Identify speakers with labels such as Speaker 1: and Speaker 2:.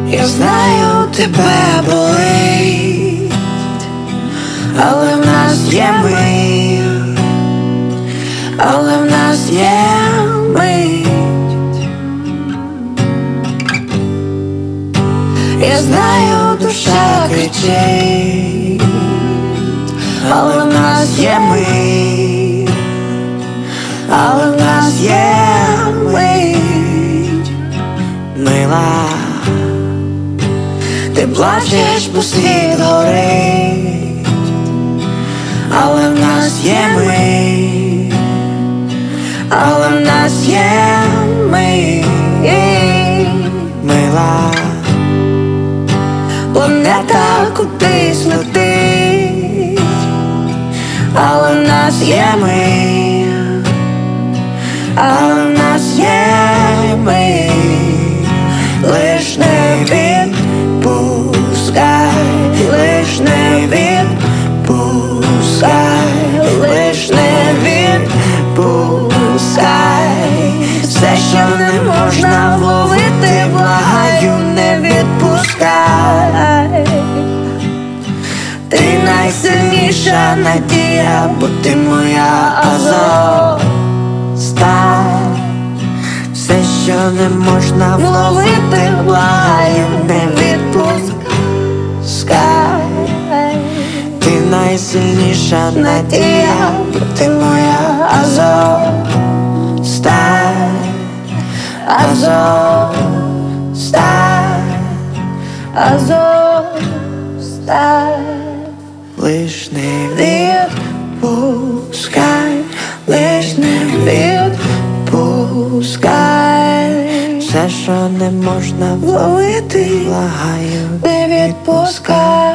Speaker 1: Я знаю, тебе болить, але в нас є ми, але в нас є мить. Я знаю, душа кричить, але в нас є ми, але в нас є мить. Мила, ти плачеш, бо світ горить, але в нас є ми, але в нас є ми. Мила, планета кудись летить, але в нас є ми, але в нас є ми. Лиш не відпускай, лиш не відпускай, лиш не відпускай. Все, що не можна вловити, благаю, не відпускай. Ти найсильніша надія, бо ти моя Азовсталь. Все, що не можна вловити, благаю, не відпускай. Ти найсильніша надія, бо ти моя Азовсталь. Азовсталь, Азовсталь. Лиш не відпускай, лиш не відпускай. Все, що не можна вловити, благаю, не відпускай.